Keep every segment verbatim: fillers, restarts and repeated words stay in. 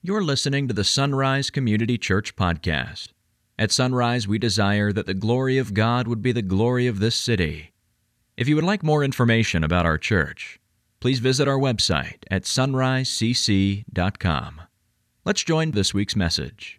You're listening to the Sunrise Community Church podcast. At Sunrise, we desire that the glory of God would be the glory of this city. If you would like more information about our church, please visit our website at sunrise c c dot com. Let's join this week's message.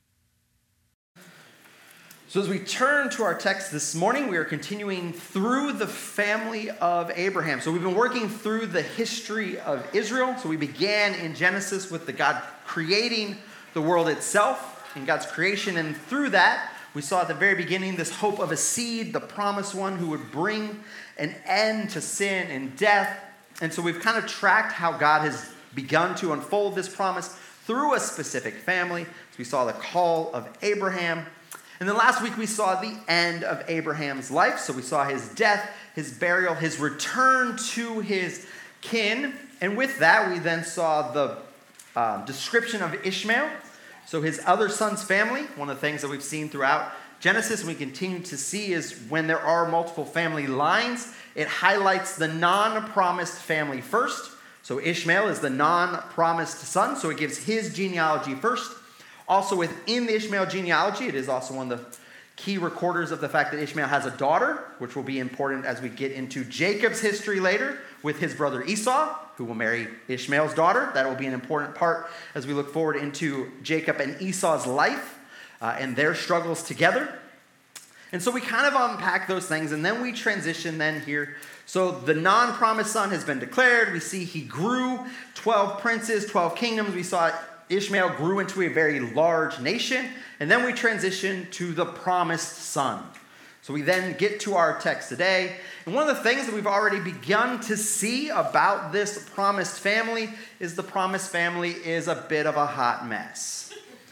So as we turn to our text this morning, we are continuing through the family of Abraham. So we've been working through the history of Israel. So we began in Genesis with the God creating the world itself and God's creation. And through that, we saw at the very beginning this hope of a seed, the promised one who would bring an end to sin and death. And so we've kind of tracked how God has begun to unfold this promise through a specific family. So we saw the call of Abraham. And then last week we saw the end of Abraham's life. So we saw his death, his burial, his return to his kin. And with that, we then saw the uh, description of Ishmael. So his other son's family. One of the things that we've seen throughout Genesis and we continue to see is when there are multiple family lines, it highlights the non-promised family first. So Ishmael is the non-promised son, so it gives his genealogy first. Also within the Ishmael genealogy, it is also one of the key recorders of the fact that Ishmael has a daughter, which will be important as we get into Jacob's history later with his brother Esau, who will marry Ishmael's daughter. That will be an important part as we look forward into Jacob and Esau's life uh, and their struggles together. And so we kind of unpack those things, and then we transition then here. So the non-promised son has been declared. We see he grew twelve princes, twelve kingdoms. We saw Ishmael grew into a very large nation. And then we transition to the promised son. So we then get to our text today. And one of the things that we've already begun to see about this promised family is the promised family is a bit of a hot mess.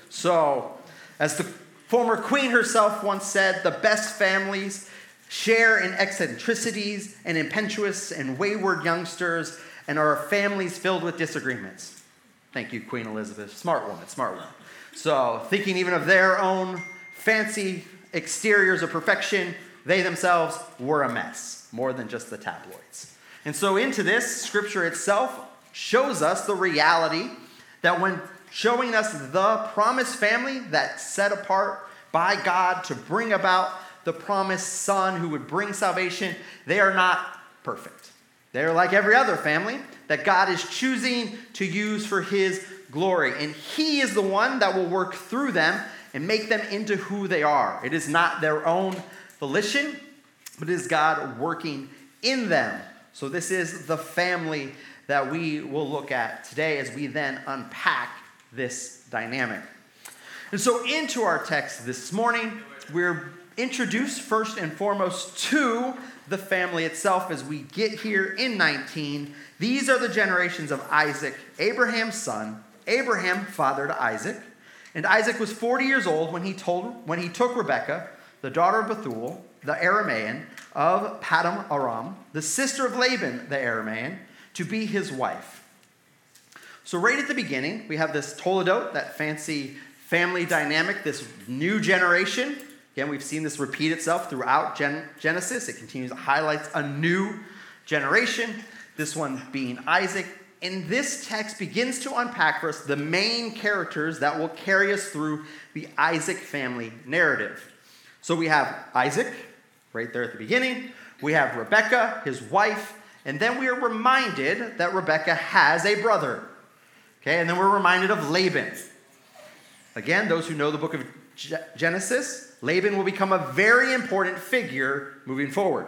So as the former queen herself once said, the best families share in eccentricities and impetuous and wayward youngsters and are families filled with disagreements. Thank you, Queen Elizabeth. Smart woman, smart woman. So thinking even of their own fancy exteriors of perfection, they themselves were a mess, more than just the tabloids. And so into this, Scripture itself shows us the reality that when showing us the promised family that's set apart by God to bring about the promised son who would bring salvation, they are not perfect. They're like every other family that God is choosing to use for his glory. And he is the one that will work through them and make them into who they are. It is not their own volition, but it is God working in them. So this is the family that we will look at today as we then unpack this dynamic. And so into our text this morning, we're introduced first and foremost to the family itself as we get here in nineteen. These are the generations of Isaac, Abraham's son. Abraham fathered Isaac, and Isaac was forty years old when he told when he took Rebekah, the daughter of Bethuel, the Aramean of Paddan Aram, the sister of Laban, the Aramean, to be his wife. So right at the beginning, we have this Toledot, that fancy family dynamic, this new generation. Again, we've seen this repeat itself throughout Gen- Genesis. It continues to highlight a new generation, this one being Isaac. And this text begins to unpack for us the main characters that will carry us through the Isaac family narrative. So we have Isaac, right there at the beginning. We have Rebekah, his wife. And then we are reminded that Rebekah has a brother. Okay, and then we're reminded of Laban. Again, those who know the book of Genesis, Laban will become a very important figure moving forward,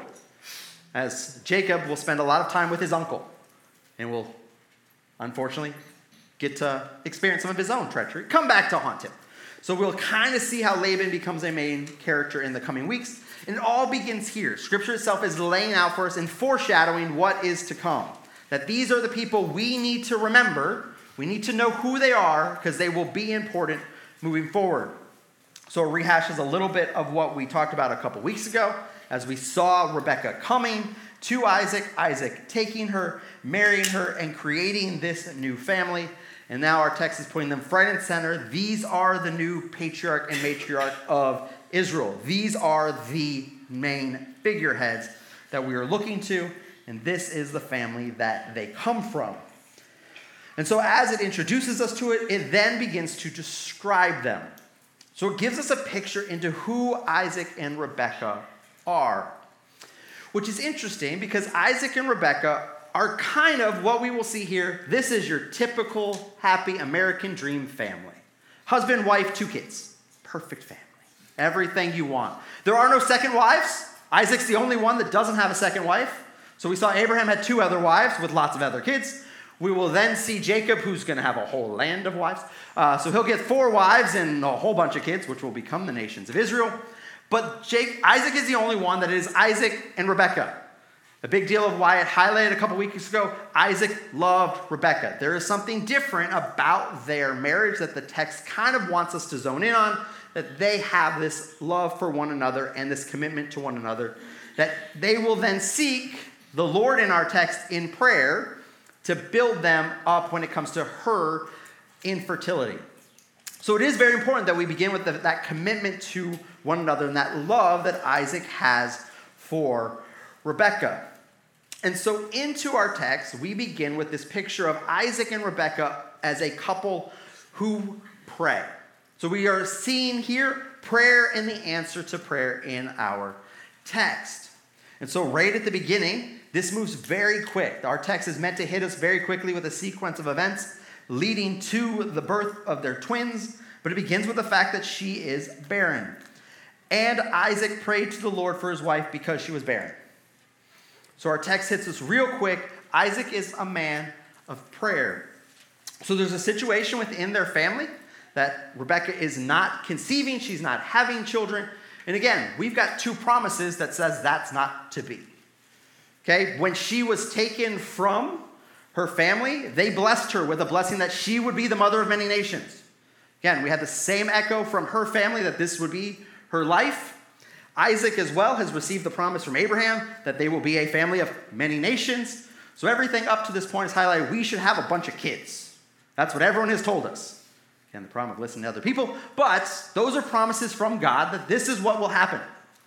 as Jacob will spend a lot of time with his uncle and will, unfortunately, get to experience some of his own treachery, come back to haunt him. So we'll kind of see how Laban becomes a main character in the coming weeks. And it all begins here. Scripture itself is laying out for us and foreshadowing what is to come. That these are the people we need to remember. We need to know who they are because they will be important moving forward. So it rehashes a little bit of what we talked about a couple weeks ago as we saw Rebekah coming to Isaac, Isaac taking her, marrying her, and creating this new family. And now our text is putting them front and center. These are the new patriarch and matriarch of Israel. These are the main figureheads that we are looking to, and this is the family that they come from. And so as it introduces us to it, it then begins to describe them. So it gives us a picture into who Isaac and Rebekah are, which is interesting because Isaac and Rebekah are kind of what we will see here. This is your typical happy American dream family. Husband, wife, two kids. Perfect family. Everything you want. There are no second wives. Isaac's the only one that doesn't have a second wife. So we saw Abraham had two other wives with lots of other kids. We will then see Jacob, who's going to have a whole land of wives. Uh, so he'll get four wives and a whole bunch of kids, which will become the nations of Israel. But Jake, Isaac is the only one that is Isaac and Rebekah. A big deal of why it highlighted a couple weeks ago, Isaac loved Rebekah. There is something different about their marriage that the text kind of wants us to zone in on, that they have this love for one another and this commitment to one another, that they will then seek the Lord in our text in prayer to build them up when it comes to her infertility. So it is very important that we begin with the, that commitment to one another and that love that Isaac has for Rebekah. And so into our text, we begin with this picture of Isaac and Rebekah as a couple who pray. So we are seeing here prayer and the answer to prayer in our text. And so right at the beginning, this moves very quick. Our text is meant to hit us very quickly with a sequence of events leading to the birth of their twins, but it begins with the fact that she is barren. And Isaac prayed to the Lord for his wife because she was barren. So our text hits us real quick. Isaac is a man of prayer. So there's a situation within their family that Rebekah is not conceiving, she's not having children. And again, we've got two promises that says that's not to be. Okay, when she was taken from her family, they blessed her with a blessing that she would be the mother of many nations. Again, we had the same echo from her family that this would be her life. Isaac as well has received the promise from Abraham that they will be a family of many nations. So everything up to this point is highlighted. We should have a bunch of kids. That's what everyone has told us. Again, the problem of listening to other people. But those are promises from God that this is what will happen.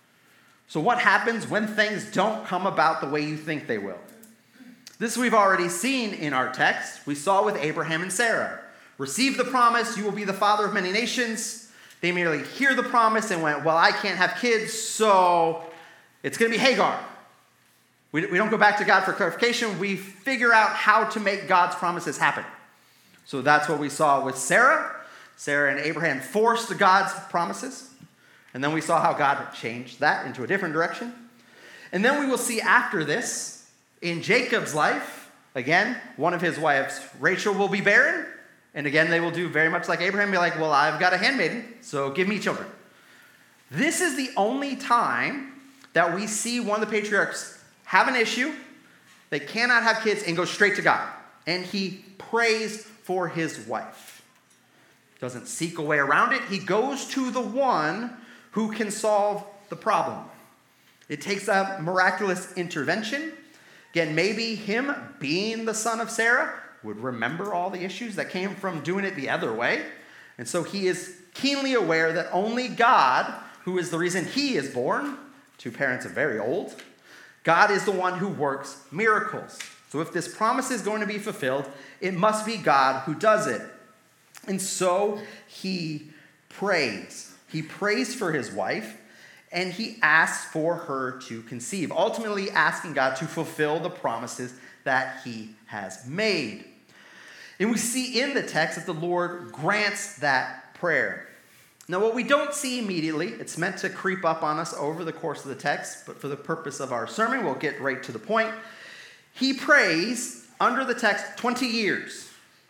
So what happens when things don't come about the way you think they will? This we've already seen in our text. We saw with Abraham and Sarah. Receive the promise, you will be the father of many nations. They merely hear the promise and went, well, I can't have kids, so it's going to be Hagar. We, we don't go back to God for clarification. We figure out how to make God's promises happen. So that's what we saw with Sarah. Sarah and Abraham forced God's promises. And then we saw how God changed that into a different direction. And then we will see after this, in Jacob's life, again, one of his wives, Rachel, will be barren. And again, they will do very much like Abraham, be like, well, I've got a handmaiden, so give me children. This is the only time that we see one of the patriarchs have an issue, they cannot have kids, and go straight to God. And he prays for his wife. Doesn't seek a way around it. He goes to the one who can solve the problem. It takes a miraculous intervention. Again, maybe him being the son of Sarah would remember all the issues that came from doing it the other way. And so he is keenly aware that only God, who is the reason he is born, two parents are very old, God is the one who works miracles. So if this promise is going to be fulfilled, it must be God who does it. And so he prays. He prays for his wife, and he asks for her to conceive, ultimately asking God to fulfill the promises that he has made. And we see in the text that the Lord grants that prayer. Now, what we don't see immediately, it's meant to creep up on us over the course of the text, but for the purpose of our sermon, we'll get right to the point. He prays under the text twenty years.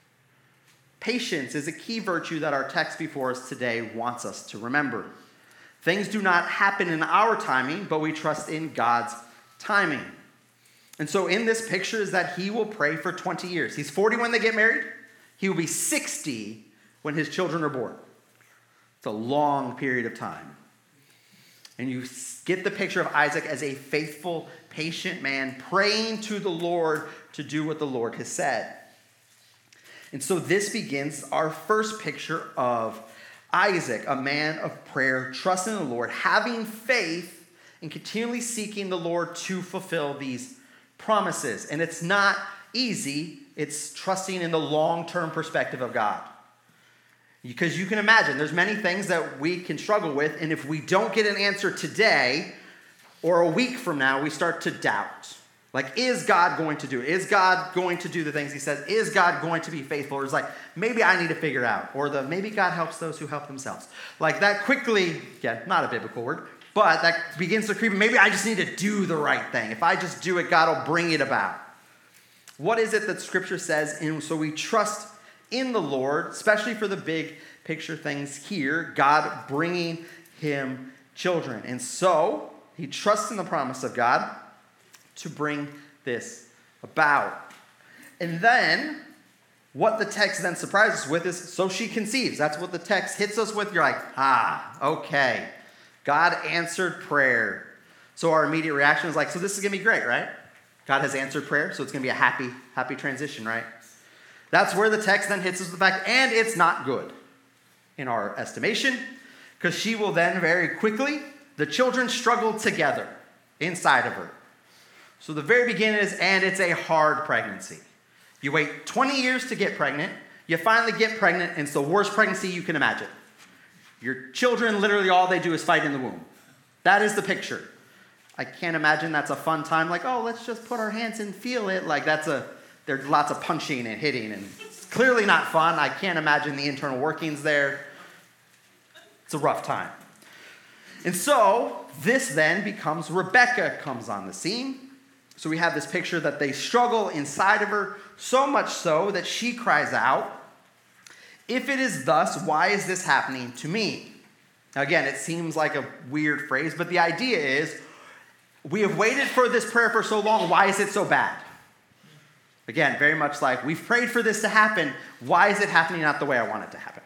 Patience is a key virtue that our text before us today wants us to remember. Things do not happen in our timing, but we trust in God's timing. And so in this picture is that he will pray for twenty years. He's forty when they get married. He will be sixty when his children are born. It's a long period of time. And you get the picture of Isaac as a faithful, patient man praying to the Lord to do what the Lord has said. And so this begins our first picture of Isaac, a man of prayer, trusting in the Lord, having faith, and continually seeking the Lord to fulfill these promises. And it's not easy It's trusting in the long-term perspective of God. Because you can imagine, there's many things that we can struggle with, and if we don't get an answer today or a week from now, we start to doubt. Like, is God going to do it? Is God going to do the things he says? Is God going to be faithful? Or it's like, maybe I need to figure it out. Or the maybe God helps those who help themselves. Like that quickly, yeah, not a biblical word, but that begins to creep in. Maybe I just need to do the right thing. If I just do it, God will bring it about. What is it that Scripture says? And so we trust in the Lord, especially for the big picture things here, God bringing him children. And so he trusts in the promise of God to bring this about. And then what the text then surprises us with is, so she conceives. That's what the text hits us with. You're like, ah, okay. God answered prayer. So our immediate reaction is like, so this is going to be great, right? God has answered prayer, so it's going to be a happy, happy transition, right? That's where the text then hits us with the fact, and it's not good in our estimation, because she will then very quickly, the children struggle together inside of her. So the very beginning is, and it's a hard pregnancy. You wait twenty years to get pregnant, you finally get pregnant, and it's the worst pregnancy you can imagine. Your children, literally all they do is fight in the womb. That is the picture. I can't imagine that's a fun time, like, oh, let's just put our hands and feel it. Like that's a, there's lots of punching and hitting, and it's clearly not fun. I can't imagine the internal workings there. It's a rough time. And so this then becomes, Rebecca comes on the scene. So we have this picture that they struggle inside of her, so much so that she cries out, "If it is thus, why is this happening to me?" Now again, it seems like a weird phrase, but the idea is, we have waited for this prayer for so long, why is it so bad? Again, very much like, we've prayed for this to happen, why is it happening not the way I want it to happen?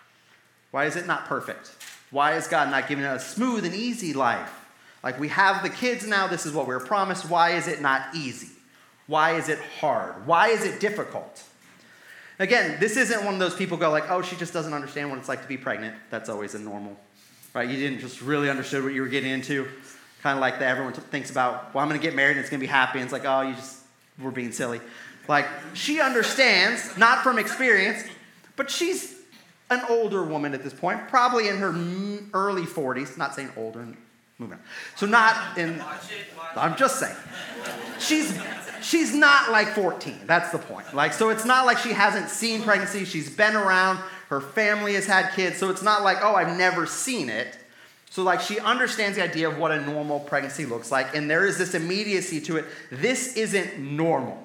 Why is it not perfect? Why is God not giving us a smooth and easy life? Like, we have the kids now, this is what we were promised, why is it not easy? Why is it hard? Why is it difficult? Again, this isn't one of those people go like, oh, she just doesn't understand what it's like to be pregnant. That's always a normal, right? You didn't just really understand what you were getting into. Kind of like that everyone thinks about, well, I'm going to get married and it's going to be happy. And it's like, oh, you just were being silly. Like, she understands, not from experience, but she's an older woman at this point, probably in her early forties. Not saying older, moving on. So not in, I'm just saying. She's she's not like fourteen. That's the point. Like, so it's not like she hasn't seen pregnancy. She's been around. Her family has had kids. So it's not like, oh, I've never seen it. So like, she understands the idea of what a normal pregnancy looks like. And there is this immediacy to it. This isn't normal.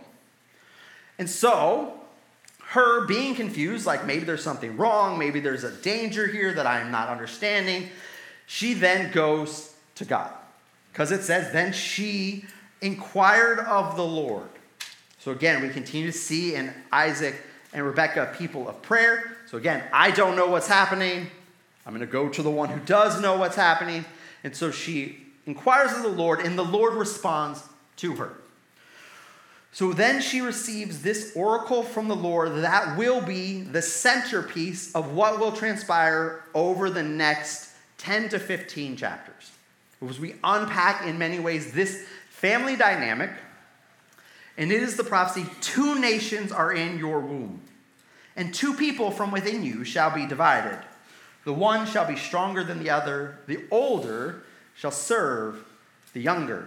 And so her being confused, like maybe there's something wrong. Maybe there's a danger here that I'm not understanding. She then goes to God. Because it says, then she inquired of the Lord. So again, we continue to see in Isaac and Rebekah people of prayer. So again, I don't know what's happening. I'm going to go to the one who does know what's happening. And so she inquires of the Lord, and the Lord responds to her. So then she receives this oracle from the Lord that will be the centerpiece of what will transpire over the next ten to fifteen chapters. As we unpack in many ways this family dynamic, and it is the prophecy, two nations are in your womb, and two people from within you shall be divided. The one shall be stronger than the other. The older shall serve the younger.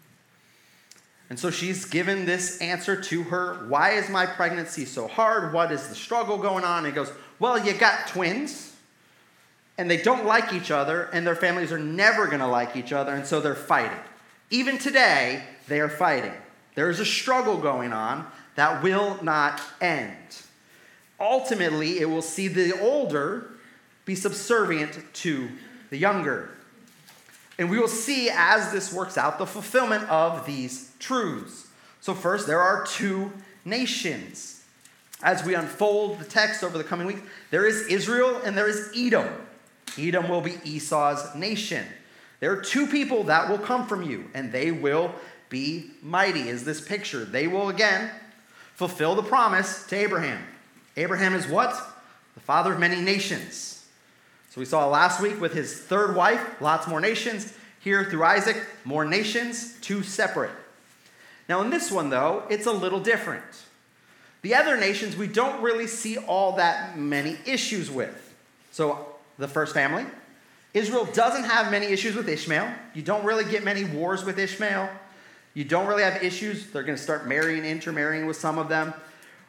And so she's given this answer to her. Why is my pregnancy so hard? What is the struggle going on? And he goes, well, you got twins, and they don't like each other, and their families are never going to like each other, and so they're fighting. Even today, they are fighting. There is a struggle going on that will not end. Ultimately, it will see the older be subservient to the younger. And we will see, as this works out, the fulfillment of these truths. So first, there are two nations. As we unfold the text over the coming weeks, there is Israel and there is Edom. Edom will be Esau's nation. There are two people that will come from you, and they will be mighty, is this picture. They will, again, fulfill the promise to Abraham. Abraham is what? The father of many nations. So we saw last week with his third wife, lots more nations. Here through Isaac, more nations, two separate. Now in this one, though, it's a little different. The other nations we don't really see all that many issues with. So the first family, Israel doesn't have many issues with Ishmael. You don't really get many wars with Ishmael. You don't really have issues. They're going to start marrying, intermarrying with some of them.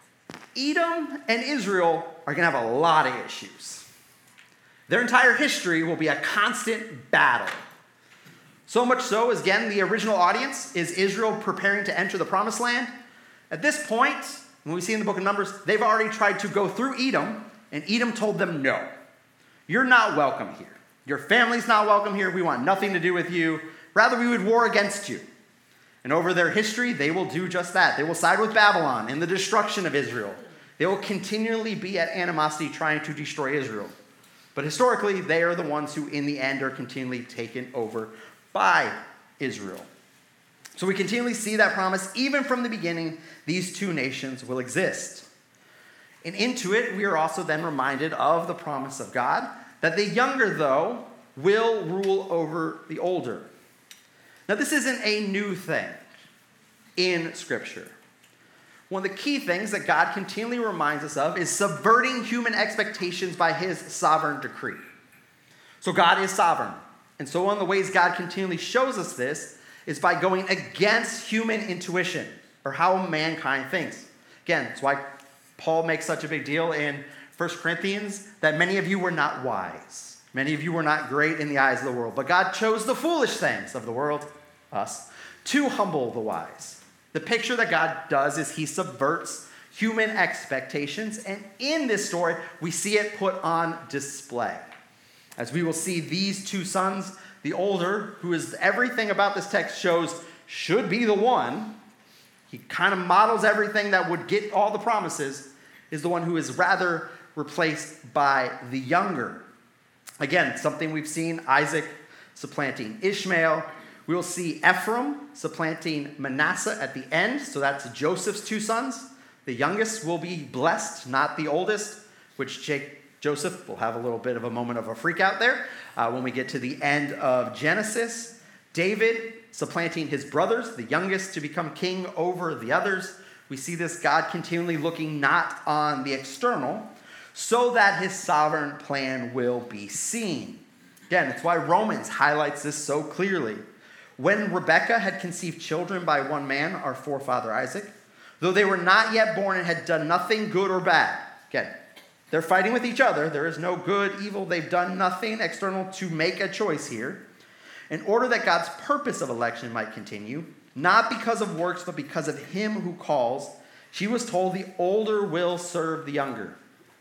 Edom and Israel are going to have a lot of issues. Their entire history will be a constant battle. So much so, as again, the original audience is Israel preparing to enter the promised land. At this point, when we see in the book of Numbers, they've already tried to go through Edom, and Edom told them, no, you're not welcome here. Your family's not welcome here. We want nothing to do with you. Rather, we would war against you. And over their history, they will do just that. They will side with Babylon in the destruction of Israel. They will continually be at animosity trying to destroy Israel. But historically, they are the ones who, in the end, are continually taken over by Israel. So we continually see that promise. Even from the beginning, these two nations will exist. And into it, we are also then reminded of the promise of God that the younger, though, will rule over the older. Now, this isn't a new thing in Scripture. One of the key things that God continually reminds us of is subverting human expectations by his sovereign decree. So God is sovereign. And so one of the ways God continually shows us this is by going against human intuition, or how mankind thinks. Again, that's why Paul makes such a big deal in First Corinthians that many of you were not wise. Many of you were not great in the eyes of the world. But God chose the foolish things of the world, us, to humble the wise. The picture that God does is he subverts human expectations. And in this story, we see it put on display. As we will see these two sons, the older, who is everything about this text shows should be the one, he kind of models everything that would get all the promises, is the one who is rather replaced by the younger. Again, something we've seen, Isaac supplanting Ishmael. We will see Ephraim supplanting Manasseh at the end. So that's Joseph's two sons. The youngest will be blessed, not the oldest, which Jake, Joseph will have a little bit of a moment of a freak out there uh, when we get to the end of Genesis. David supplanting his brothers, the youngest to become king over the others. We see this God continually looking not on the external, so that his sovereign plan will be seen. Again, that's why Romans highlights this so clearly. When Rebekah had conceived children by one man, our forefather Isaac, though they were not yet born and had done nothing good or bad. Again, they're fighting with each other. There is no good, evil. They've done nothing external to make a choice here. In order that God's purpose of election might continue, not because of works, but because of him who calls, she was told the older will serve the younger.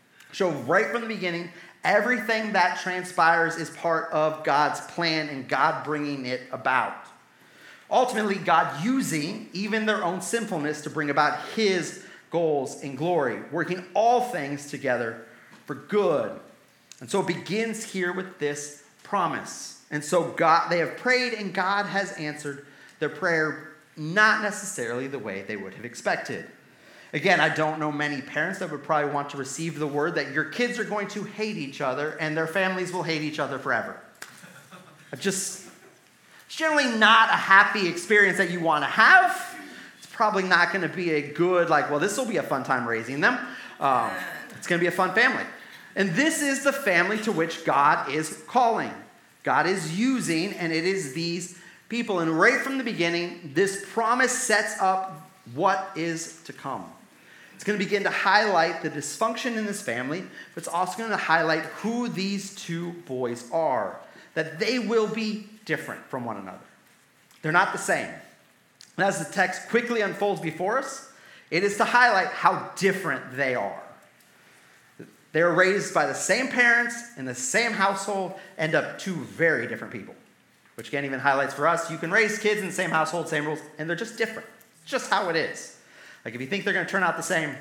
So right from the beginning, everything that transpires is part of God's plan and God bringing it about. Ultimately, God using even their own sinfulness to bring about his goals and glory, working all things together for good. And so it begins here with this promise. And so God, they have prayed and God has answered their prayer, not necessarily the way they would have expected. Again, I don't know many parents that would probably want to receive the word that your kids are going to hate each other and their families will hate each other forever. Just, it's generally not a happy experience that you want to have. It's probably not going to be a good, like, well, this will be a fun time raising them. Um, it's going to be a fun family. And this is the family to which God is calling. God is using, and it is these people. And right from the beginning, this promise sets up what is to come. It's going to begin to highlight the dysfunction in this family, but it's also going to highlight who these two boys are, that they will be different from one another. They're not the same. And as the text quickly unfolds before us, it is to highlight how different they are. They are raised by the same parents in the same household, end up two very different people, which again even highlights for us, you can raise kids in the same household, same rules, and they're just different. It's just how it is. Like if you think they're going to turn out the same,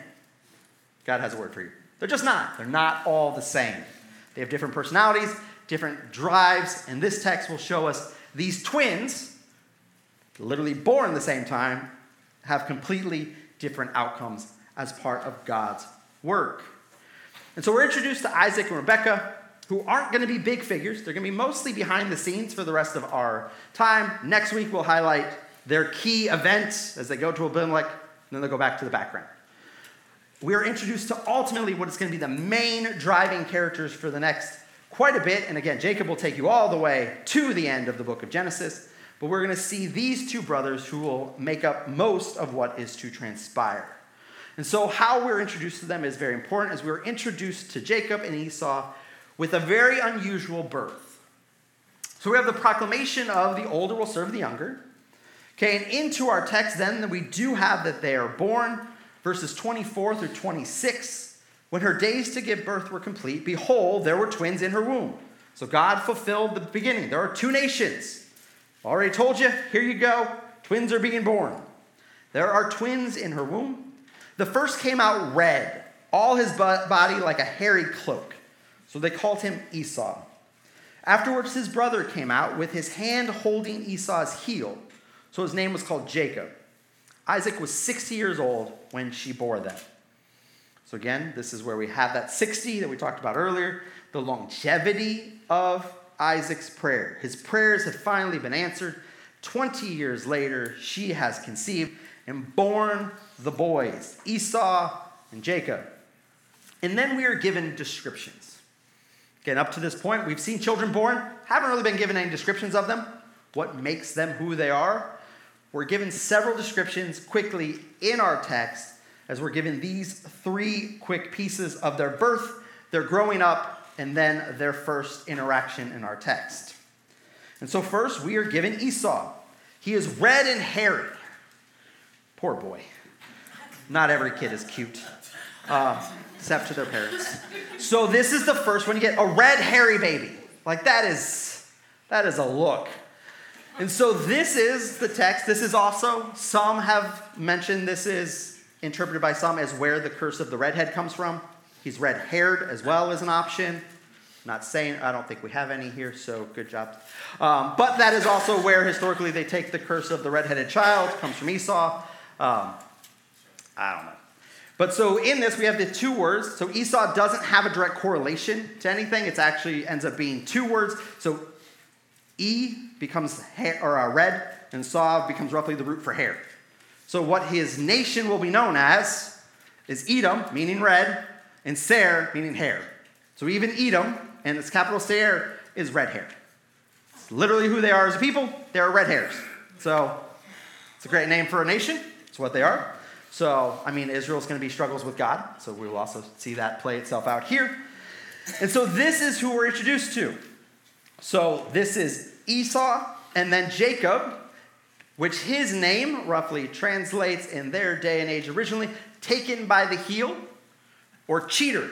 God has a word for you. They're just not. They're not all the same. They have different personalities, different drives, and this text will show us these twins, literally born at the same time, have completely different outcomes as part of God's work. And so we're introduced to Isaac and Rebekah, who aren't going to be big figures. They're going to be mostly behind the scenes for the rest of our time. Next week, we'll highlight their key events as they go to Abimelech, and then they'll go back to the background. we are introduced to ultimately what is going to be the main driving characters for the next quite a bit. And again, Jacob will take you all the way to the end of the book of Genesis. But we're going to see these two brothers who will make up most of what is to transpire. And so how we're introduced to them is very important, as we were introduced to Jacob and Esau with a very unusual birth. So we have the proclamation of the older will serve the younger. Okay, and into our text then, we do have that they are born, verses twenty-four through twenty-six. When her days to give birth were complete, behold, there were twins in her womb. So God fulfilled the beginning. There are two nations. Already told you, here you go. Twins are being born. There are twins in her womb. The first came out red, all his body like a hairy cloak. So they called him Esau. Afterwards, his brother came out with his hand holding Esau's heel. So his name was called Jacob. Isaac was sixty years old when she bore them. So again, this is where we have that sixty that we talked about earlier, the longevity of Isaac's prayer. His prayers have finally been answered. twenty years later, she has conceived and born the boys, Esau and Jacob. And then we are given descriptions. Again, up to this point, we've seen children born, haven't really been given any descriptions of them, what makes them who they are. We're given several descriptions quickly in our text, as we're given these three quick pieces of their birth, their growing up, and then their first interaction in our text. And so first, we are given Esau. He is red and hairy. Poor boy. Not every kid is cute, uh, except to their parents. So this is the first one. You get a red, hairy baby. Like that is, that is a look. And so this is the text. This is also, some have mentioned this is interpreted by some as where the curse of the redhead comes from. He's red-haired as well as an option. Not saying, I don't think we have any here, so good job. Um, but that is also where historically they take the curse of the red-headed child, comes from Esau. Um, I don't know. But so in this, we have the two words. So Esau doesn't have a direct correlation to anything. It actually ends up being two words. So E becomes hair, or uh, red, and Saw becomes roughly the root for hair. So what his nation will be known as is Edom, meaning red, and Seir, meaning hair. So even Edom, and its capital Seir, is red hair. It's literally who they are as a people. They are red hairs. So it's a great name for a nation. It's what they are. So, I mean, Israel's going to be struggles with God. So we will also see that play itself out here. And so this is who we're introduced to. So this is Esau, and then Jacob, which his name roughly translates in their day and age originally, taken by the heel, or cheater.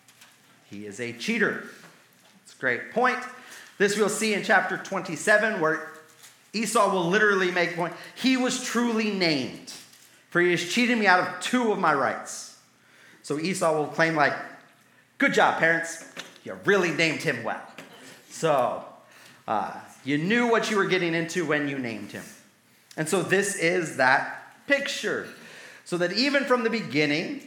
He is a cheater. It's a great point. This we'll see in chapter twenty-seven, where Esau will literally make point. He was truly named, for he has cheated me out of two of my rights. So Esau will claim like, good job, parents. You really named him well. So uh, you knew what you were getting into when you named him. And so this is that picture. So that even from the beginning,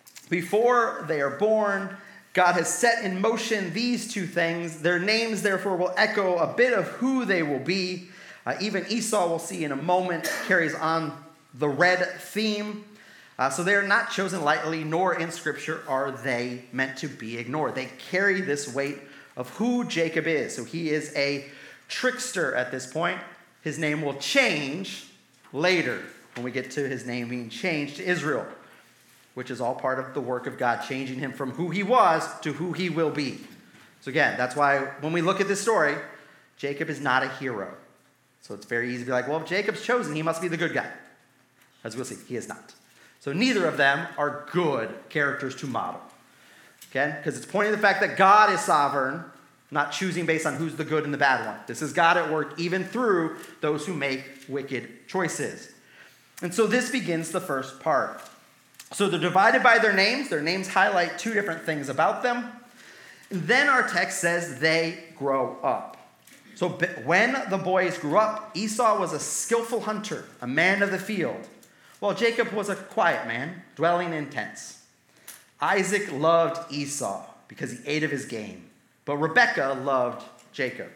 before they are born, God has set in motion these two things. Their names, therefore, will echo a bit of who they will be. Uh, even Esau, we'll see in a moment, carries on the red theme. Uh, so they are not chosen lightly, nor in Scripture are they meant to be ignored. They carry this weight of who Jacob is. So he is a trickster at this point. His name will change later when we get to his name being changed to Israel, which is all part of the work of God, changing him from who he was to who he will be. So again, that's why when we look at this story, Jacob is not a hero. So it's very easy to be like, well, if Jacob's chosen, he must be the good guy. As we'll see, he is not. So neither of them are good characters to model. Okay? Because it's pointing to the fact that God is sovereign, not choosing based on who's the good and the bad one. This is God at work even through those who make wicked choices. And so this begins the first part. So they're divided by their names. Their names highlight two different things about them. And then our text says they grow up. So when the boys grew up, Esau was a skillful hunter, a man of the field, while Jacob was a quiet man, dwelling in tents. Isaac loved Esau because he ate of his game, but Rebekah loved Jacob.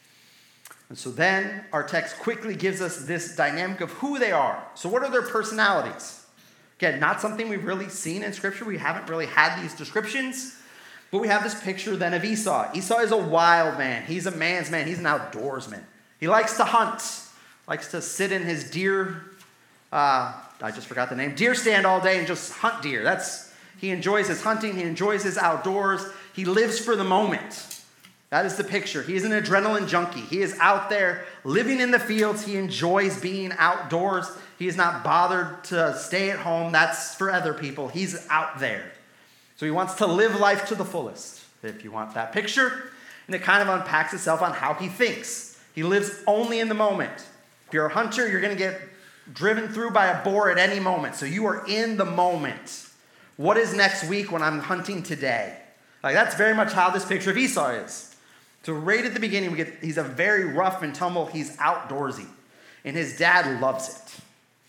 And so then our text quickly gives us this dynamic of who they are. So what are their personalities? Again, not something we've really seen in Scripture. We haven't really had these descriptions. But we have this picture then of Esau. Esau is a wild man. He's a man's man. He's an outdoorsman. He likes to hunt, likes to sit in his deer, uh, I just forgot the name, deer stand all day and just hunt deer. That's, he enjoys his hunting. He enjoys his outdoors. He lives for the moment. That is the picture. He is an adrenaline junkie. He is out there living in the fields. He enjoys being outdoors. He is not bothered to stay at home. That's for other people. He's out there. So he wants to live life to the fullest, if you want that picture. And it kind of unpacks itself on how he thinks. He lives only in the moment. If you're a hunter, you're going to get driven through by a boar at any moment. So you are in the moment. What is next week when I'm hunting today? Like, that's very much how this picture of Esau is. So right at the beginning, we get he's a very rough and tumble. He's outdoorsy. And his dad loves it.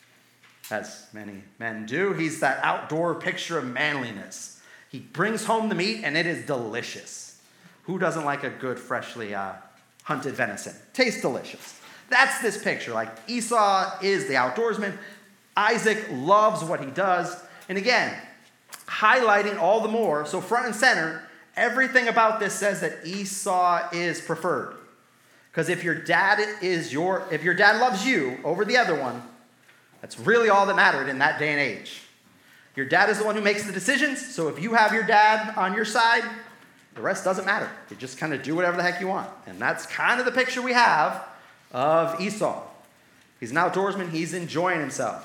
As many men do. He's that outdoor picture of manliness. He brings home the meat, and it is delicious. Who doesn't like a good, freshly uh, hunted venison? Tastes delicious. That's this picture. Like, Esau is the outdoorsman. Isaac loves what he does. And again, highlighting all the more, so front and center, everything about this says that Esau is preferred. Because if your dad is your, if your dad loves you over the other one, that's really all that mattered in that day and age. Your dad is the one who makes the decisions, so if you have your dad on your side, the rest doesn't matter. You just kind of do whatever the heck you want. And that's kind of the picture we have of Esau. He's an outdoorsman. He's enjoying himself.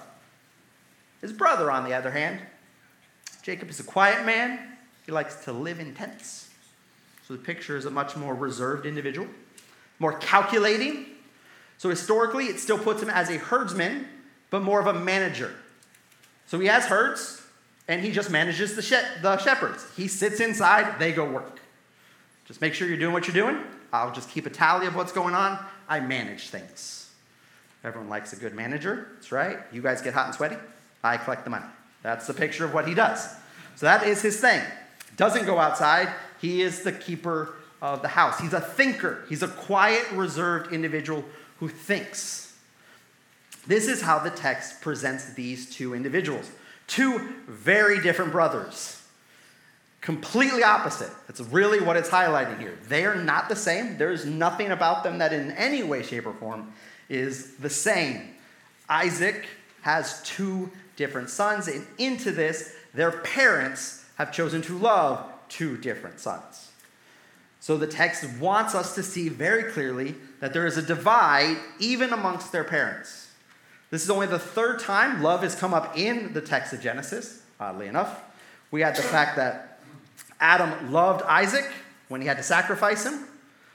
His brother, on the other hand, Jacob is a quiet man. He likes to live in tents. So the picture is a much more reserved individual, more calculating. So historically, it still puts him as a herdsman, but more of a manager. So he has herds, and he just manages the, she- the shepherds. He sits inside, they go work. Just make sure you're doing what you're doing. I'll just keep a tally of what's going on. I manage things. Everyone likes a good manager. That's right. You guys get hot and sweaty. I collect the money. That's the picture of what he does. So that is his thing. Doesn't go outside. He is the keeper of the house. He's a thinker. He's a quiet, reserved individual who thinks. This is how the text presents these two individuals. Two very different brothers. Completely opposite. That's really what it's highlighting here. They are not the same. There's nothing about them that in any way, shape, or form is the same. Isaac has two different sons, and into this, their parents have chosen to love two different sons. So the text wants us to see very clearly that there is a divide even amongst their parents. This is only the third time love has come up in the text of Genesis, oddly enough. We had the fact that Adam loved Isaac when he had to sacrifice him.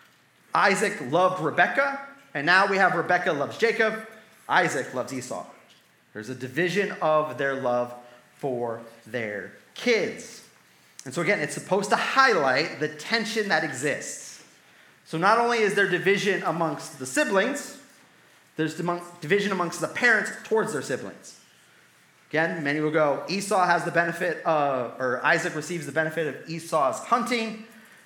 Isaac loved Rebekah, and now we have Rebekah loves Jacob. Isaac loves Esau. There's a division of their love for their kids. And so again, it's supposed to highlight the tension that exists. So not only is there division amongst the siblings, there's division amongst the parents towards their siblings. Again, many will go, Esau has the benefit of, or Isaac receives the benefit of Esau's hunting.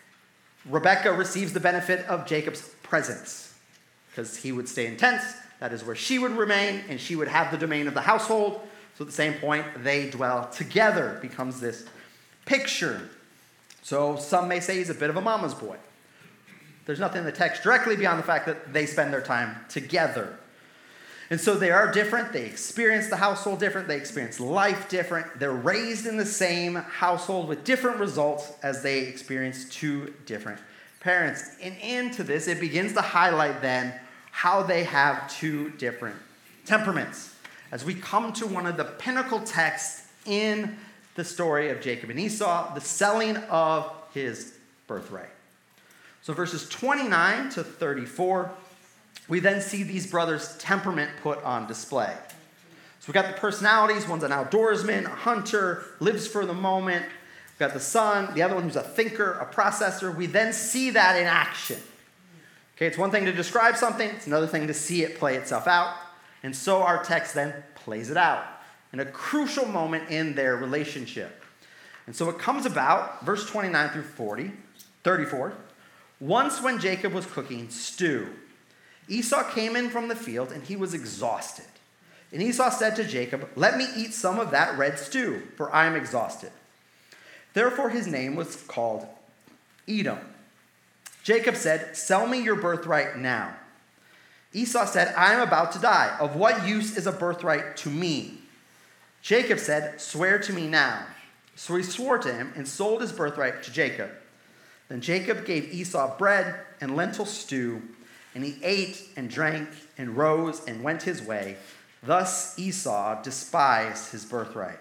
Rebekah receives the benefit of Jacob's presence because he would stay in tents. That is where she would remain, and she would have the domain of the household. So at the same point, they dwell together. It becomes this picture. So some may say he's a bit of a mama's boy. There's nothing in the text directly beyond the fact that they spend their time together. And so they are different. They experience the household different. They experience life different. They're raised in the same household with different results as they experience two different parents. And into this, it begins to highlight then how they have two different temperaments. As we come to one of the pinnacle texts in the story of Jacob and Esau, the selling of his birthright. So verses twenty-nine to thirty-four, we then see these brothers' temperament put on display. So we've got the personalities. One's an outdoorsman, a hunter, lives for the moment. We've got the son, the other one who's a thinker, a processor. We then see that in action. Okay, it's one thing to describe something. It's another thing to see it play itself out. And so our text then plays it out in a crucial moment in their relationship. And so it comes about, verse twenty-nine through forty, thirty-four. Once when Jacob was cooking stew, Esau came in from the field, and he was exhausted. And Esau said to Jacob, "Let me eat some of that red stew, for I am exhausted." Therefore his name was called Edom. Jacob said, "Sell me your birthright now." Esau said, "I am about to die. Of what use is a birthright to me?" Jacob said, "Swear to me now." So he swore to him and sold his birthright to Jacob. Then Jacob gave Esau bread and lentil stew, and he ate and drank and rose and went his way. Thus Esau despised his birthright.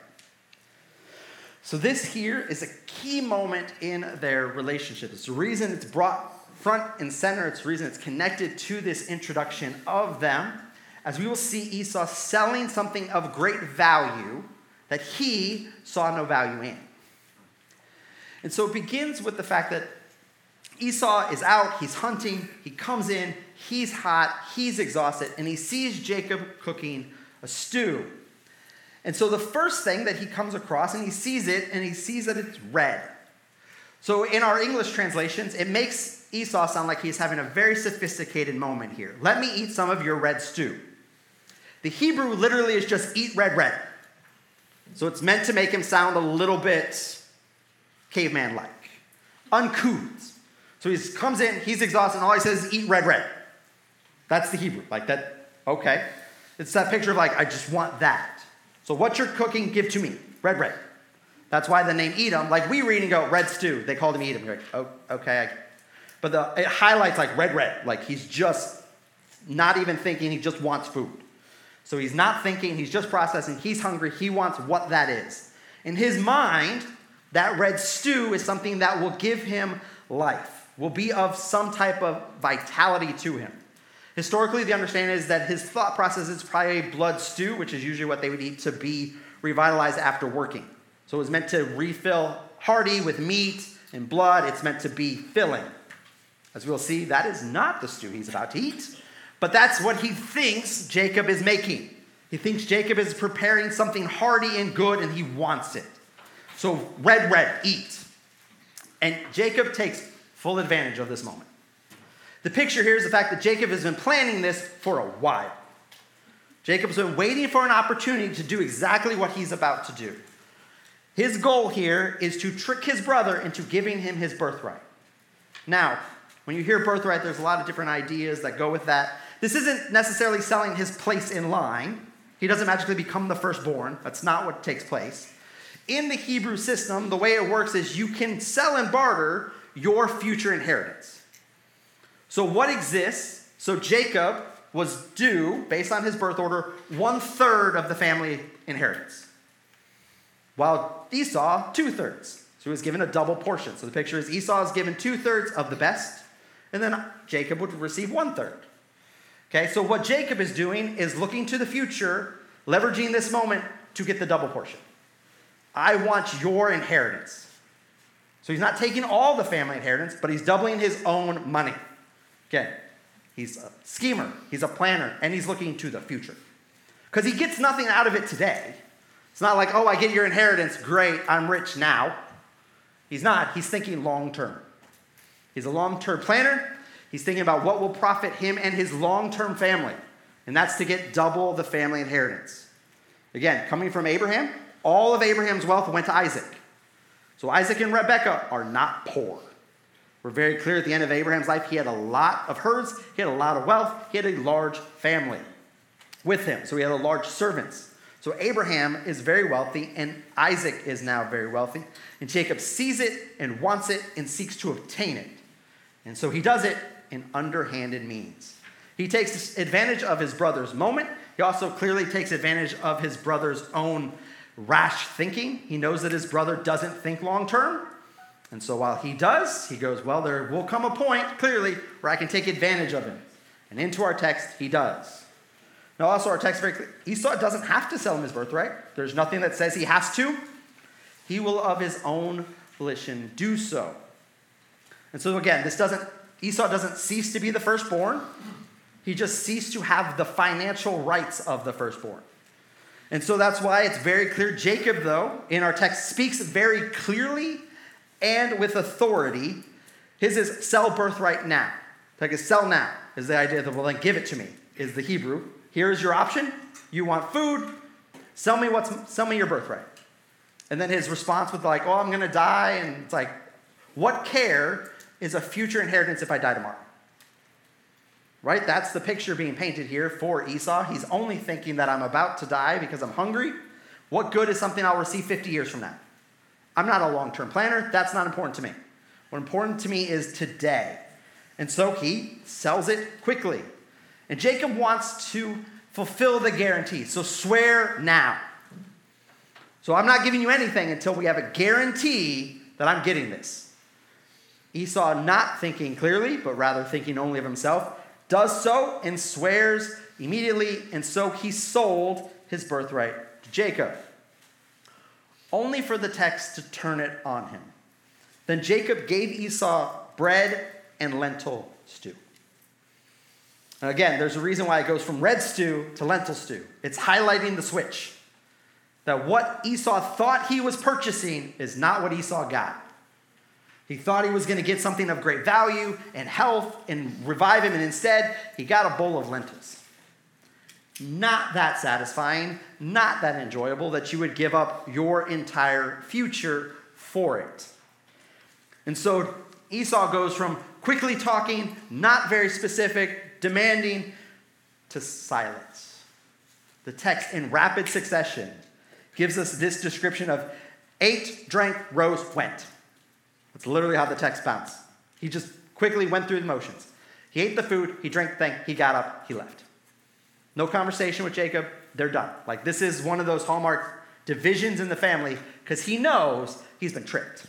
So this here is a key moment in their relationship. It's the reason it's brought front and center. It's the reason it's connected to this introduction of them. As we will see Esau selling something of great value that he saw no value in. And so it begins with the fact that Esau is out, he's hunting, he comes in, he's hot, he's exhausted, and he sees Jacob cooking a stew. And so the first thing that he comes across, and he sees it, and he sees that it's red. So in our English translations, it makes Esau sound like he's having a very sophisticated moment here. Let me eat some of your red stew. The Hebrew literally is just eat red, red. So it's meant to make him sound a little bit caveman-like, uncouth. So he comes in, he's exhausted, and all he says is eat red, red. That's the Hebrew. Like that, okay. It's that picture of like, I just want that. So what you're cooking, give to me. Red, red. That's why the name Edom, like we read and go, red stew. They called him Edom. You're like, oh, okay. But the, it highlights like red, red. Like he's just not even thinking, he just wants food. So he's not thinking, he's just processing, he's hungry, he wants what that is. In his mind, that red stew is something that will give him life, will be of some type of vitality to him. Historically, the understanding is that his thought process is probably a blood stew, which is usually what they would eat to be revitalized after working. So it was meant to refill hearty with meat and blood. It's meant to be filling. As we'll see, that is not the stew he's about to eat. But that's what he thinks Jacob is making. He thinks Jacob is preparing something hearty and good, and he wants it. So red, red, eat. And Jacob takes full advantage of this moment. The picture here is the fact that Jacob has been planning this for a while. Jacob's been waiting for an opportunity to do exactly what he's about to do. His goal here is to trick his brother into giving him his birthright. Now, when you hear birthright, there's a lot of different ideas that go with that. This isn't necessarily selling his place in line. He doesn't magically become the firstborn. That's not what takes place. In the Hebrew system, the way it works is you can sell and barter your future inheritance. So what exists? So Jacob was due, based on his birth order, one third of the family inheritance, while Esau, two thirds. So he was given a double portion. So the picture is Esau is given two thirds of the best, and then Jacob would receive one third. Okay, so what Jacob is doing is looking to the future, leveraging this moment to get the double portion. I want your inheritance. So he's not taking all the family inheritance, but he's doubling his own money. Again, he's a schemer, he's a planner, and he's looking to the future. Because he gets nothing out of it today. It's not like, oh, I get your inheritance, great, I'm rich now. He's not. He's thinking long-term. He's a long-term planner. He's thinking about what will profit him and his long-term family. And that's to get double the family inheritance. Again, coming from Abraham, all of Abraham's wealth went to Isaac. So Isaac and Rebekah are not poor. We're very clear at the end of Abraham's life, he had a lot of herds, he had a lot of wealth, he had a large family with him. So he had a large servants. So Abraham is very wealthy, and Isaac is now very wealthy. And Jacob sees it and wants it and seeks to obtain it. And so he does it in underhanded means. He takes advantage of his brother's moment. He also clearly takes advantage of his brother's own rash thinking. He knows that his brother doesn't think long term. And so while he does, he goes, well, there will come a point, clearly, where I can take advantage of him. And into our text, he does. Now, also, our text very clear. Esau doesn't have to sell him his birthright. There's nothing that says he has to. He will, of his own volition, do so. And so, again, this doesn't, Esau doesn't cease to be the firstborn. He just ceased to have the financial rights of the firstborn. And so that's why it's very clear. Jacob, though, in our text, speaks very clearly and with authority. His is sell birthright now. Like a sell now is the idea that, well, then give it to me, is the Hebrew. Here is your option. You want food? Sell me what's sell me your birthright. And then his response was like, oh, I'm going to die. And it's like, what care is a future inheritance if I die tomorrow? Right? That's the picture being painted here for Esau. He's only thinking that I'm about to die because I'm hungry. What good is something I'll receive fifty years from now? I'm not a long-term planner. That's not important to me. What important to me is today. And so he sells it quickly. And Jacob wants to fulfill the guarantee. So swear now. So I'm not giving you anything until we have a guarantee that I'm getting this. Esau, not thinking clearly, but rather thinking only of himself, does so and swears immediately. And so he sold his birthright to Jacob, only for the text to turn it on him. Then Jacob gave Esau bread and lentil stew. And again, there's a reason why it goes from red stew to lentil stew. It's highlighting the switch. That what Esau thought he was purchasing is not what Esau got. He thought he was going to get something of great value and health and revive him, and instead, he got a bowl of lentils. Not that satisfying, not that enjoyable that you would give up your entire future for it. And so Esau goes from quickly talking, not very specific, demanding, to silence. The text in rapid succession gives us this description of ate, drank, rose, went. That's literally how the text bounced. He just quickly went through the motions. He ate the food, he drank the thing, he got up, he left. No conversation with Jacob, they're done. Like, this is one of those hallmark divisions in the family because he knows he's been tricked.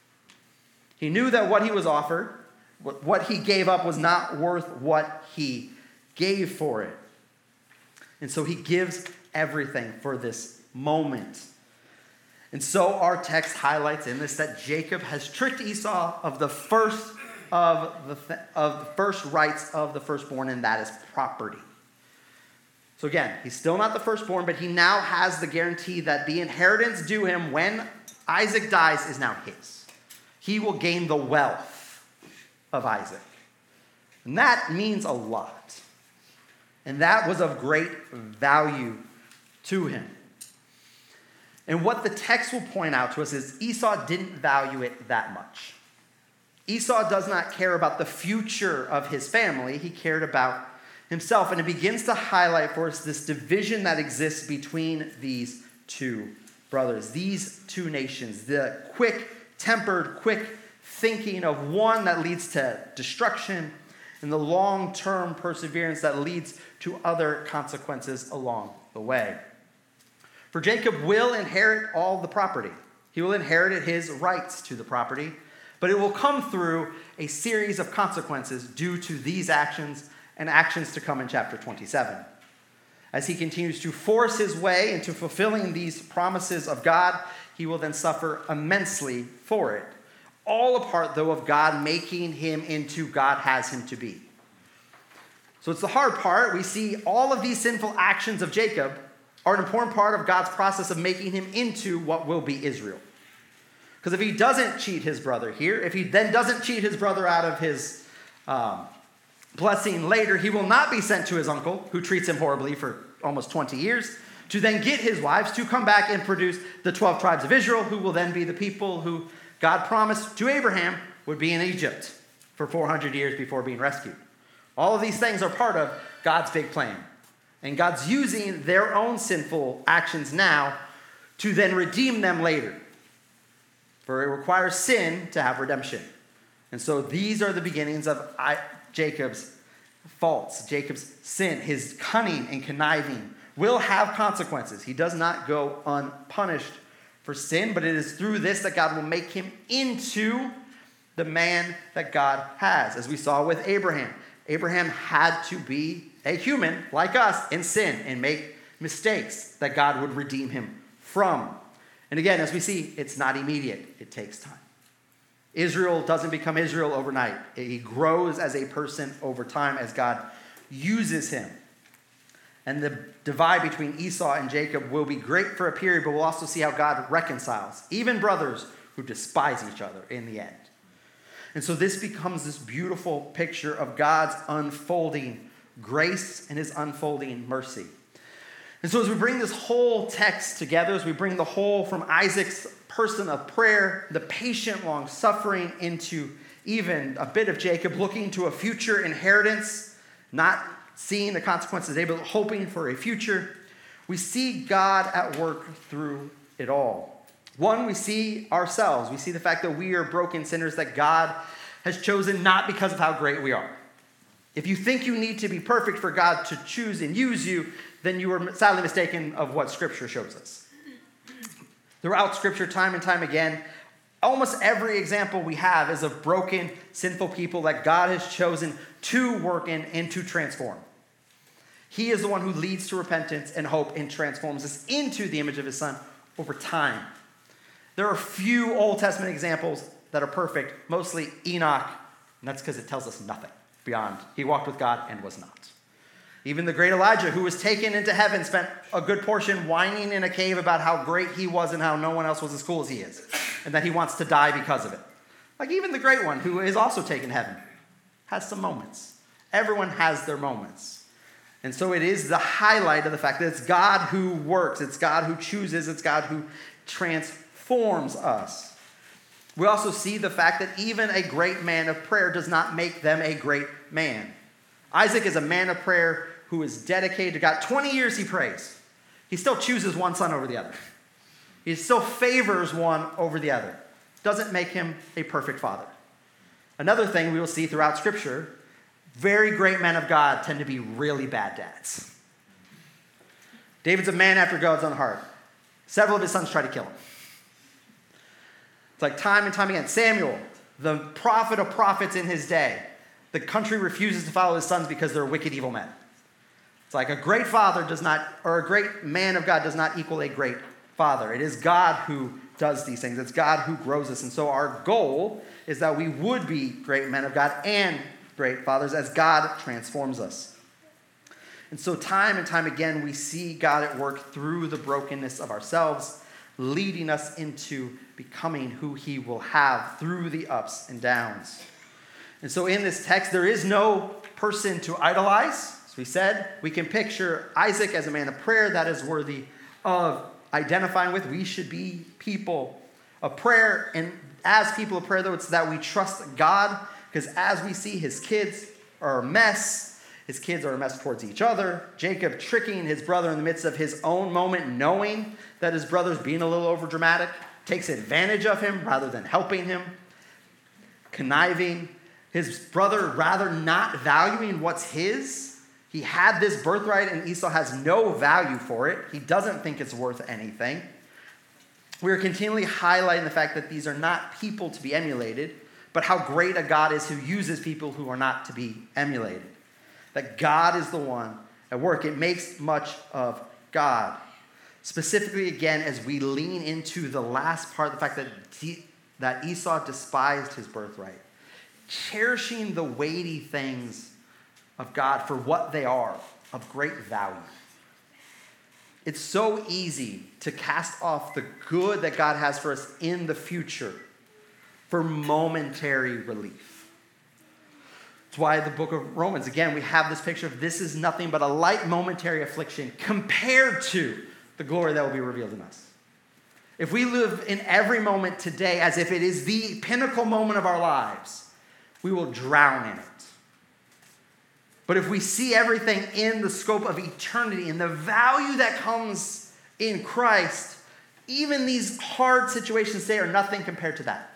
He knew that what he was offered, what he gave up was not worth what he gave for it. And so he gives everything for this moment. And so our text highlights in this that Jacob has tricked Esau of the first of the th- of the first rights of the firstborn, and that is property. So again, he's still not the firstborn, but he now has the guarantee that the inheritance due him when Isaac dies is now his. He will gain the wealth of Isaac. And that means a lot. And that was of great value to him. And what the text will point out to us is Esau didn't value it that much. Esau does not care about the future of his family. He cared about himself. And it begins to highlight for us this division that exists between these two brothers, these two nations, the quick-tempered, quick thinking of one that leads to destruction and the long-term perseverance that leads to other consequences along the way. For Jacob will inherit all the property. He will inherit his rights to the property, but it will come through a series of consequences due to these actions and actions to come in chapter twenty-seven. As he continues to force his way into fulfilling these promises of God, he will then suffer immensely for it. All a part, though, of God making him into God has him to be. So it's the hard part. We see all of these sinful actions of Jacob are an important part of God's process of making him into what will be Israel. Because if he doesn't cheat his brother here, if he then doesn't cheat his brother out of his um, blessing later, he will not be sent to his uncle, who treats him horribly for almost twenty years, to then get his wives to come back and produce the twelve tribes of Israel, who will then be the people who God promised to Abraham would be in Egypt for four hundred years before being rescued. All of these things are part of God's big plan. And God's using their own sinful actions now to then redeem them later. For it requires sin to have redemption. And so these are the beginnings of Jacob's faults, Jacob's sin. His cunning and conniving will have consequences. He does not go unpunished for sin, but it is through this that God will make him into the man that God has, as we saw with Abraham. Abraham had to be a human like us in sin and make mistakes that God would redeem him from. And again, as we see, it's not immediate. It takes time. Israel doesn't become Israel overnight. He grows as a person over time as God uses him. And the divide between Esau and Jacob will be great for a period, but we'll also see how God reconciles even brothers who despise each other in the end. And so this becomes this beautiful picture of God's unfolding grace and his unfolding mercy. And so as we bring this whole text together, as we bring the whole from Isaac's person of prayer, the patient long suffering, into even a bit of Jacob looking to a future inheritance, not seeing the consequences today, but hoping for a future, we see God at work through it all. One, we see ourselves. We see the fact that we are broken sinners that God has chosen not because of how great we are. If you think you need to be perfect for God to choose and use you, then you are sadly mistaken of what Scripture shows us. Throughout Scripture, time and time again, almost every example we have is of broken, sinful people that God has chosen to work in and to transform. He is the one who leads to repentance and hope and transforms us into the image of his Son over time. There are few Old Testament examples that are perfect, mostly Enoch, and that's because it tells us nothing beyond he walked with God and was not. Even the great Elijah, who was taken into heaven, spent a good portion whining in a cave about how great he was and how no one else was as cool as he is, and that he wants to die because of it. Like even the great one, who is also taken to heaven, has some moments. Everyone has their moments. And so it is the highlight of the fact that it's God who works, it's God who chooses, it's God who transforms us. We also see the fact that even a great man of prayer does not make them a great man. Isaac is a man of prayer who is dedicated to God. twenty years he prays. He still chooses one son over the other. He still favors one over the other. Doesn't make him a perfect father. Another thing we will see throughout Scripture, very great men of God tend to be really bad dads. David's a man after God's own heart. Several of his sons try to kill him. It's like time and time again. Samuel, the prophet of prophets in his day, the country refuses to follow his sons because they're wicked, evil men. It's like a great father does not, or a great man of God does not equal a great father. It is God who does these things. It's God who grows us. And so our goal is that we would be great men of God and great fathers as God transforms us. And so time and time again, we see God at work through the brokenness of ourselves, leading us into becoming who he will have through the ups and downs. And so in this text, there is no person to idolize. As we said, we can picture Isaac as a man of prayer that is worthy of identifying with. We should be people of prayer. And as people of prayer, though, it's that we trust God, because as we see, his kids are a mess. His kids are a mess towards each other. Jacob tricking his brother in the midst of his own moment, knowing that his brother's being a little overdramatic, takes advantage of him rather than helping him. Conniving. His brother rather not valuing what's his. He had this birthright and Esau has no value for it. He doesn't think it's worth anything. We're continually highlighting the fact that these are not people to be emulated, but how great a God is who uses people who are not to be emulated. That God is the one at work. It makes much of God. Specifically, again, as we lean into the last part, the fact that, that Esau despised his birthright. Cherishing the weighty things of God for what they are, of great value. It's so easy to cast off the good that God has for us in the future for momentary relief. That's why the book of Romans, again, we have this picture of this is nothing but a light momentary affliction compared to the glory that will be revealed in us. If we live in every moment today as if it is the pinnacle moment of our lives, we will drown in it. But if we see everything in the scope of eternity and the value that comes in Christ, even these hard situations today are nothing compared to that.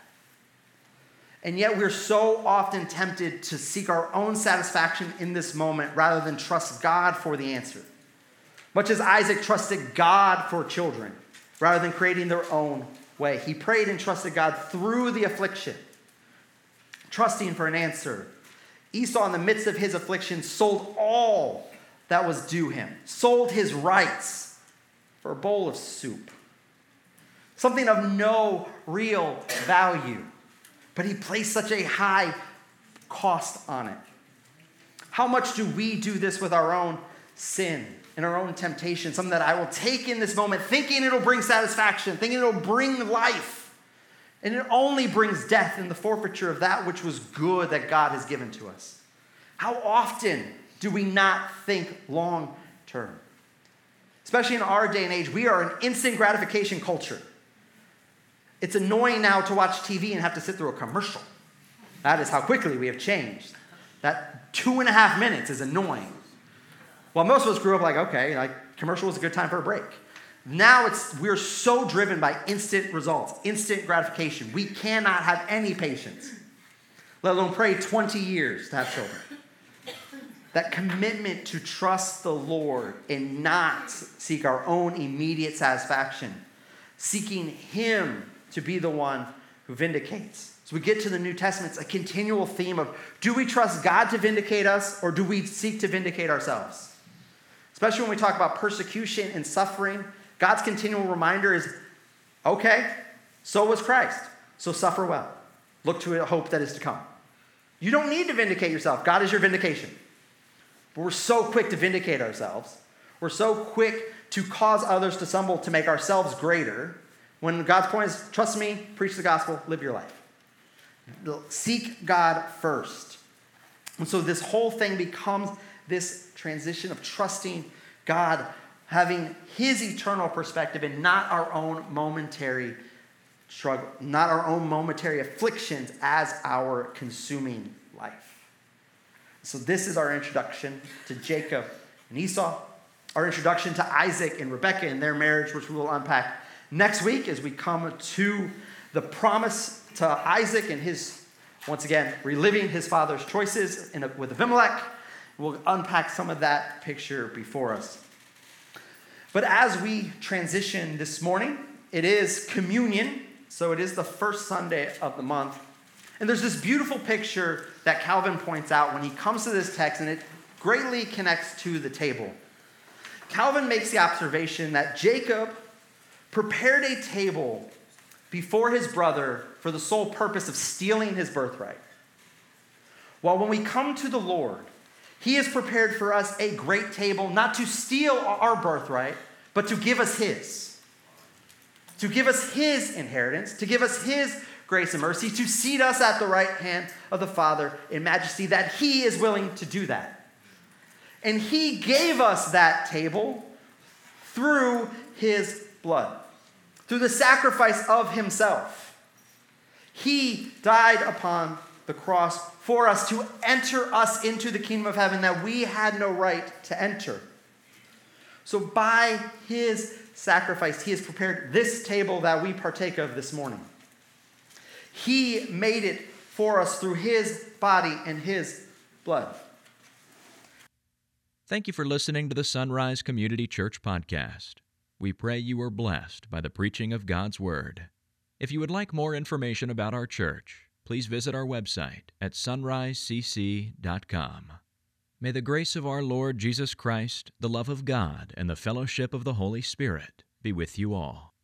And yet we're so often tempted to seek our own satisfaction in this moment rather than trust God for the answer. Much as Isaac trusted God for children rather than creating their own way. He prayed and trusted God through the affliction, trusting for an answer. Esau, in the midst of his affliction, sold all that was due him, sold his rights for a bowl of soup, something of no real value, but he placed such a high cost on it. How much do we do this with our own sin and our own temptation? Something that I will take in this moment, thinking it'll bring satisfaction, thinking it'll bring life. And it only brings death and the forfeiture of that which was good that God has given to us. How often do we not think long term? Especially in our day and age, we are an instant gratification culture. It's annoying now to watch T V and have to sit through a commercial. That is how quickly we have changed. That two and a half minutes is annoying. Well, most of us grew up like, okay, like commercial was a good time for a break. Now it's we're so driven by instant results, instant gratification. We cannot have any patience, let alone pray twenty years to have children. That commitment to trust the Lord and not seek our own immediate satisfaction, seeking Him to be the one who vindicates. So we get to the New Testament, it's a continual theme of, do we trust God to vindicate us, or do we seek to vindicate ourselves? Especially when we talk about persecution and suffering, God's continual reminder is, okay, so was Christ, so suffer well. Look to a hope that is to come. You don't need to vindicate yourself. God is your vindication. But we're so quick to vindicate ourselves. We're so quick to cause others to stumble, to make ourselves greater, when God's point is, trust me, preach the gospel, live your life. Seek God first. And so this whole thing becomes this transition of trusting God, having His eternal perspective and not our own momentary struggle, not our own momentary afflictions as our consuming life. So this is our introduction to Jacob and Esau, our introduction to Isaac and Rebekah and their marriage, which we will unpack next week as we come to the promise to Isaac and his, once again, reliving his father's choices in a, with Abimelech. We'll unpack some of that picture before us. But as we transition this morning, it is communion, so it is the first Sunday of the month. And there's this beautiful picture that Calvin points out when he comes to this text, and it greatly connects to the table. Calvin makes the observation that Jacob prepared a table before his brother for the sole purpose of stealing his birthright. While when we come to the Lord, He has prepared for us a great table, not to steal our birthright, but to give us His. To give us His inheritance, to give us His grace and mercy, to seat us at the right hand of the Father in majesty, that He is willing to do that. And He gave us that table through His blood, through the sacrifice of Himself. He died upon the cross for us to enter us into the kingdom of heaven that we had no right to enter. So by His sacrifice, He has prepared this table that we partake of this morning. He made it for us through His body and His blood. Thank you for listening to the Sunrise Community Church podcast. We pray you are blessed by the preaching of God's Word. If you would like more information about our church, please visit our website at sunrise c c dot com. May the grace of our Lord Jesus Christ, the love of God, and the fellowship of the Holy Spirit be with you all.